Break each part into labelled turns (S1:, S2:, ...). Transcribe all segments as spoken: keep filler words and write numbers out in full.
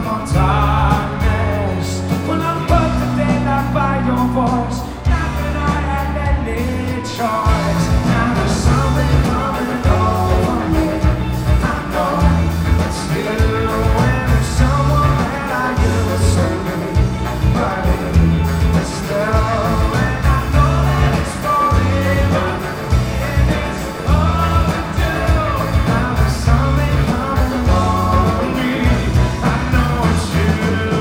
S1: more darkness. When I'm put to daylight by your voice, not that I had any choice. Now there's something coming over me. I know it's you, and it's someone that I used to be, but it's still. And I know that it's forever, and it's overdue. Now there's something coming over me. I know it's you.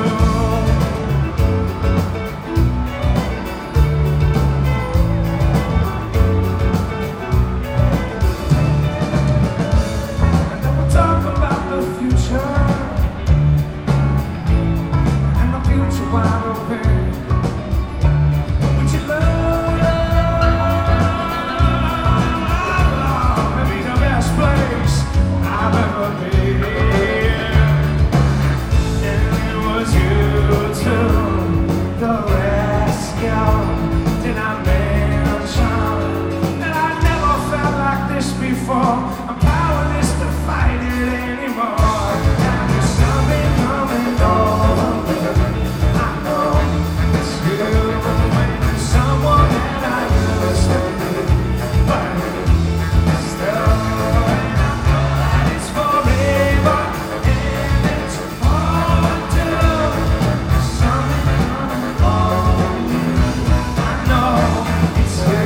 S1: And then we'll talk about the future, and the future wide open. Would you love maybe the best place I've ever been? And it was you too, the rescue. Did I mention that I never felt like this before? I'm powerless to fight it anymore. Now there's something coming over me. I know it's you, and it's someone that I used to be, but it's still. And I know that it's forever, and it's overdue. There's something coming over me. I know it's you.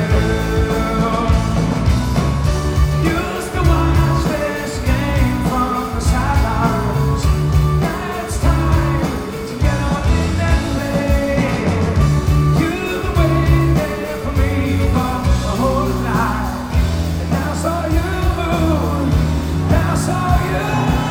S1: Used to watch this game from the sidelines. Now it's time to get up in and play. You've been waiting there for me for a whole life, and now I saw you. Now I saw you.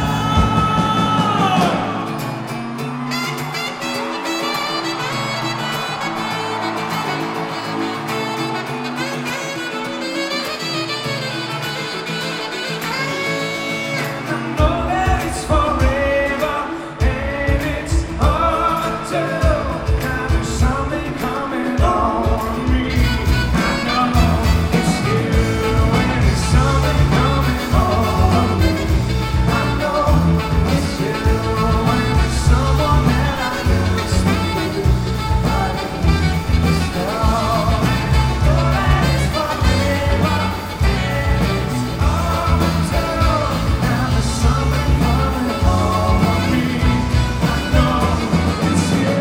S1: I know that it's forever, and it's overdue. Now there's something coming over me. I know it's you, and it's something coming over me. I know it's you, and it's someone that I used to be, but it's still. I know that it's forever, and it's overdue. Now there's something coming over me. I know it's you.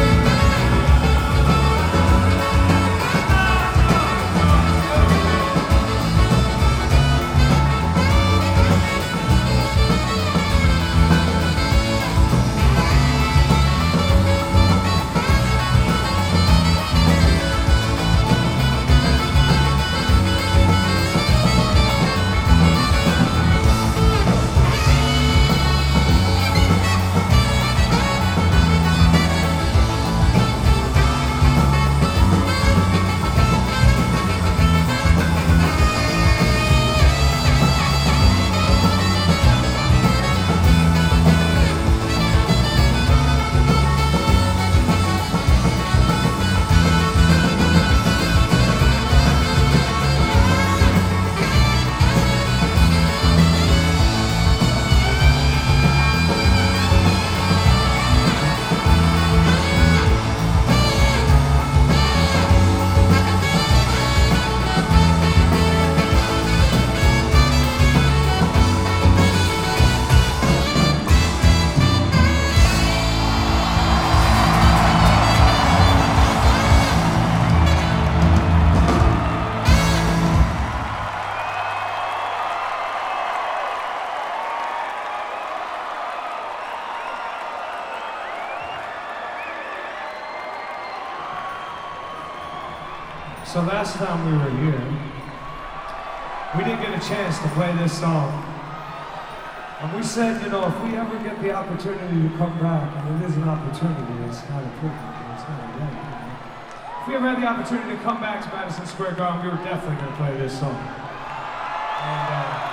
S1: So last time we were here, we didn't get a chance to play this song. And we said, you know, if we ever get the opportunity to come back, and it is an opportunity, it's not a privilege, it's not a right. You know? If we ever had the opportunity to come back to Madison Square Garden, we were definitely going to play this song. And,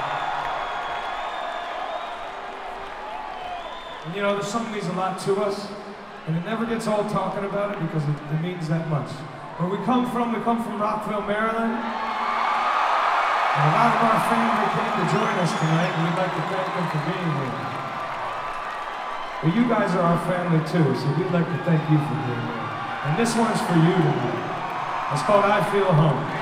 S1: uh, and you know, this song means a lot to us, and it never gets old talking about it because it, it means that much. Where we come from, we come from Rockville, Maryland. And a lot of our family came to join us tonight, and we'd like to thank them for being here. Well, you guys are our family too, so we'd like to thank you for being here. And this one's for you tonight. It's called I Feel Home.